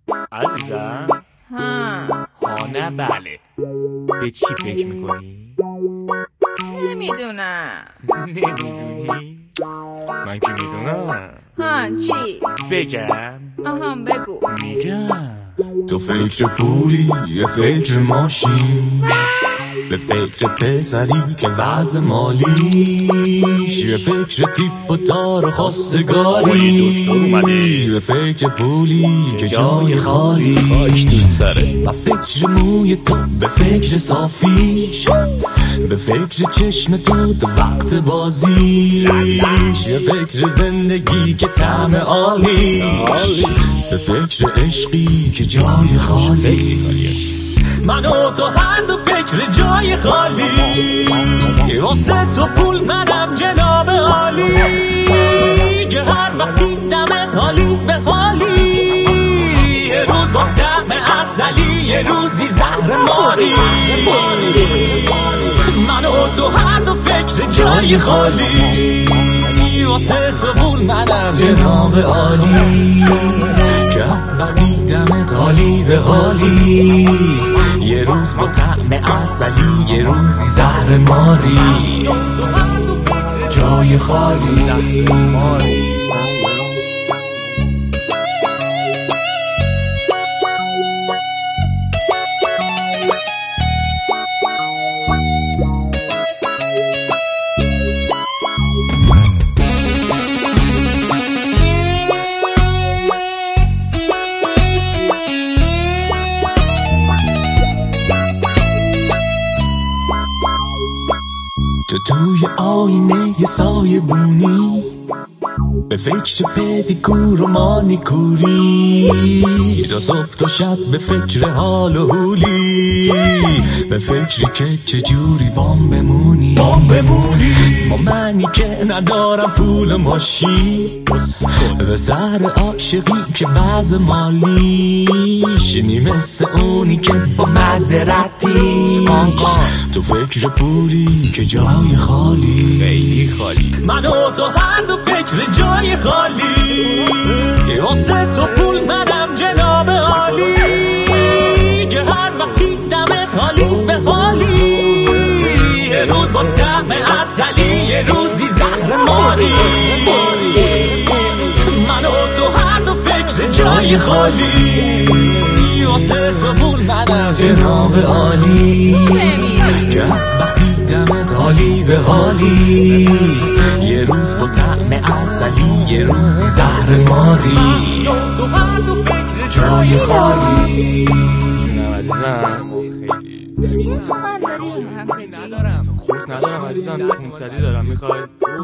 عزیزم ها نه بله. به چی فکر میکنی؟ نمیدونم. نمیدونی؟ من که میدونم. چی؟ بگم؟ بگو. میگم تو فکر پولی یه فکر ماشین، به فکر پسری که وضع مالیش، یه فکر تیپ و تار و خواستگاری، به فکر پولی که جای خالی، و فکر موی تو به فکر صافیش، به فکر چشم تو تو وقت بازیش، یه فکر زندگی که طعم عالیش، به فکر عشقی که جای خالی. من و تو هر دو فکر جای خالی، واسه تو پول منم جناب عالی، که هر وقتی دمت حالی به حالی، یه روز با طعم عسلی، یه روزی زهر ماری. من و تو هر دو فکر جای خالی، واسه تو پول منم جناب عالی، که هر وقتی دمت حالی به حالی، یه روز با طعم عسلی، یه روزی زهر ماری. جای خالی. تو توی آینه یه سایه بونی، به فکر پدیکور و مانیکوری، تا صبح تا شب به فکر حال و حولی، به فکری که چجوری بام بمونی. با منی که ندارم پول ماشین، به سر عاشقی که وضع مالیش، نی مثل اونی که با معذرتی، تو فکر پولی که جای خالی، خیلی خالی. من و تو هر دو فکر جای خالی، واسه تو پول منم جناب عالی، که هر وقتی دمت حالی به حالی، یه روز با طعم عسلی، یه روزی زهر ماری. من و تو هر دو فکر جای خالی، واسه تو پول منم جناب عالی، که هر وقتی دمت حالی به حالی، یه روز با طعم عسلی، یه روزی زهر ماری. جای خالی. جونم عزیزم خیلی یه تومن داری هم بدی؟ خورد ندارم عزیزم. 500 دارم. میخوای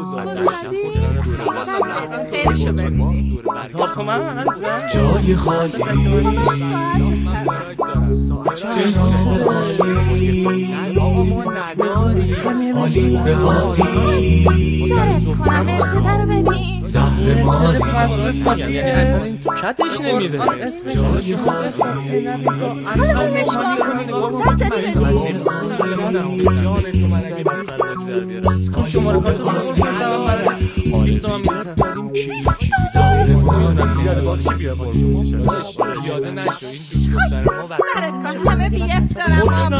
500 خیلیشو ببینی. 1000 تومن عزیزم. جای خالی. حالی به حالی، سرت کنم مرسده رو ببین. زهر ماری. یعنی اصلا این تو کتش نمیده. جای خالی. حالا نشکار کنی 500 داری بدی. شماره کارت رو سرت کن همه بیفت دارم.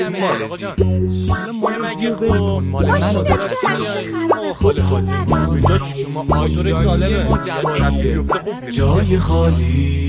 ماشینت که همیشه خرابه. شما آجور سالمه. جای خالی.